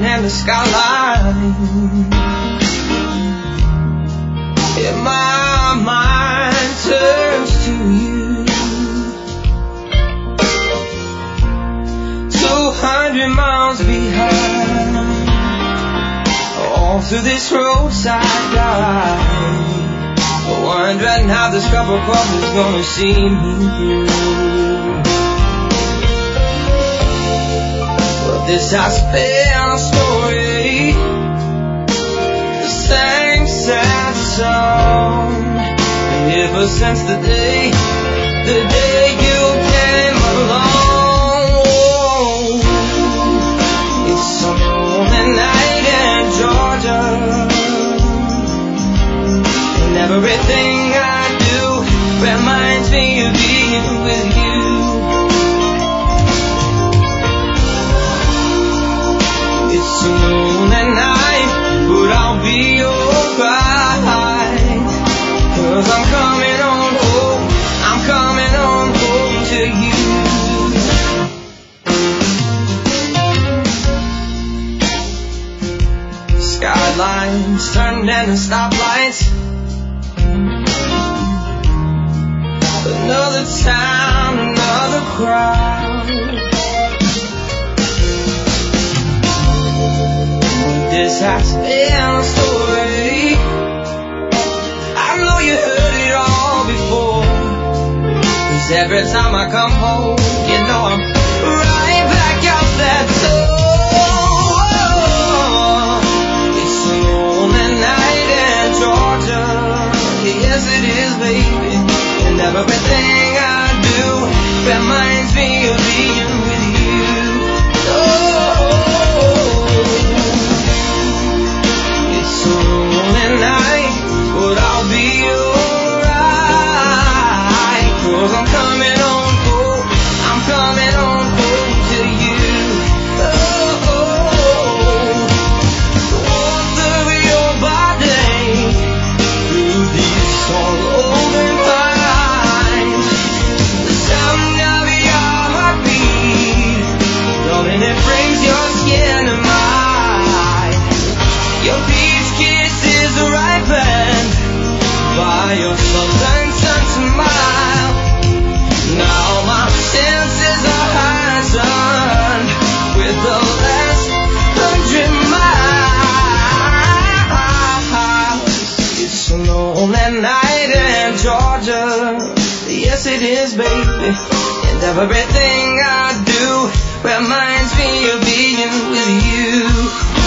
turn and the skyline. And my mind turns to you. 200 miles behind, all through this roadside ride, wondering how this cup of coffee's gonna see me through. Well, this has been a story, the same sad song, ever since the day you came along. It's a lonely night in Georgia, and everything I do reminds me of being with you. It's a lonely night, but I'll be alright, 'cause I'm coming on home, I'm coming on home to you. Skylines turned into stoplights, another town, another crowd. This has been a story, I know you heard it all before, 'cause every time I come home, you know I'm right back out that door. It's a lonely night in Georgia, yes it is, baby, and everything I do reminds me of being with you. It's a lonely night, but I'll be alright, 'cause I'm coming on home, I'm coming on home to you. The warmth of your body through these swallowing pines, the sound of your heartbeat, darling, it brings your skin to mine. Your peach kisses are ripened by your southern sun smile. Now my senses are heightened with the last 100 miles. It's a lonely night in Georgia, yes it is, baby, and everything I do reminds me of being with you.